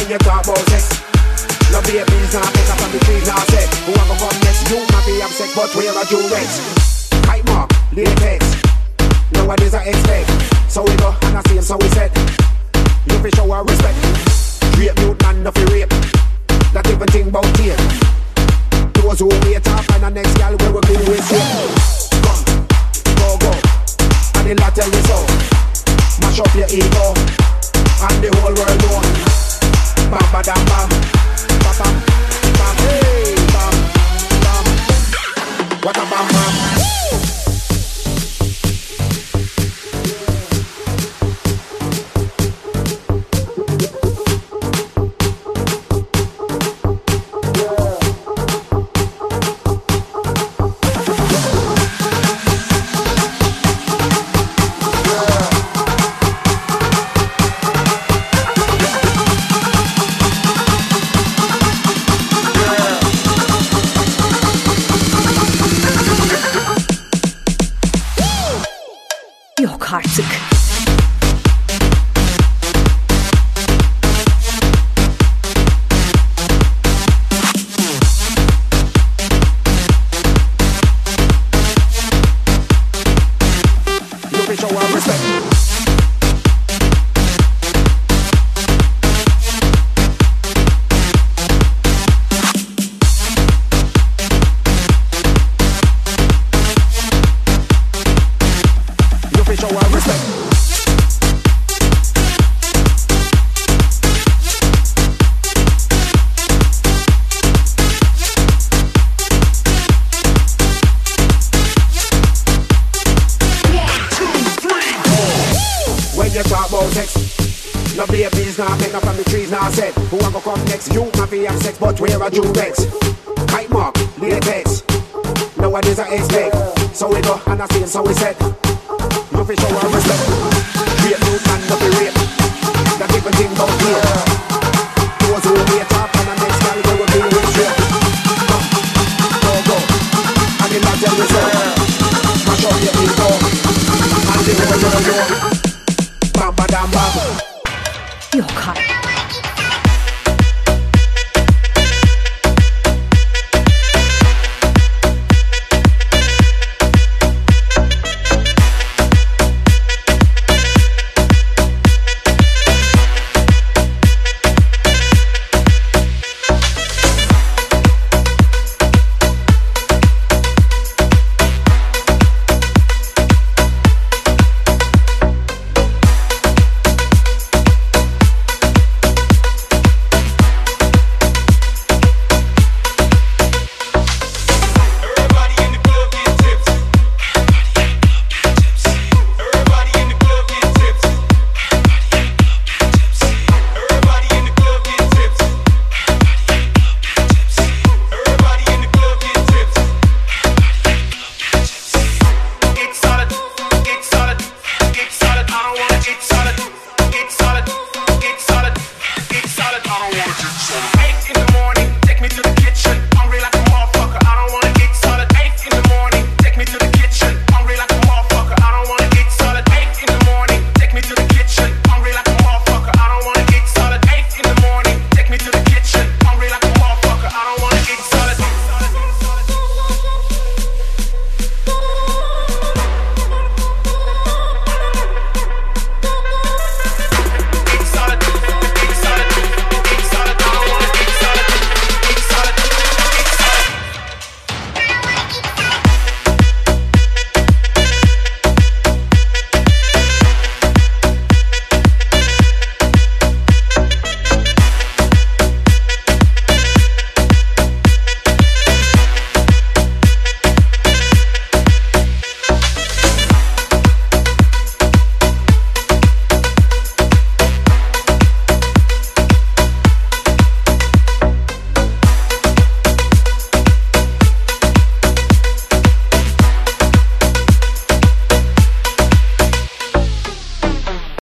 When you talk about sex, no babies now pick up on the trees now say who a go come next? You might be have sex, but where are you next? Kite mark, latex. Nowadays I expect, so we go and I see him, so we said you fi show our respect. Rape youth man, no fi rape. Not even think about here. Those who wait up and the next gal we will be with you. Come, go, and the lot tell you so. Mash up your ego, and the whole world know. Bam, ba, dam, bam, bam, bam, bam, hey, bam, bam. What a bam, bam. Yok artık. You fi show our respect. Show our respect. When you talk about sex, no babies now pick up from the trees now said who a go come next? You might be have sex, but where are you next? Kite mark, latex. Nowadays I expect, so we go and I see him, so we said you fi show our respect. Rape youth man, no fi rape. Not even think about here. Those who wait up and the next gal we will be with you. Come, go, and the lot tell you so. Mash up your ego, and the whole world know. Bam, ba, dam, bam. Yok artık.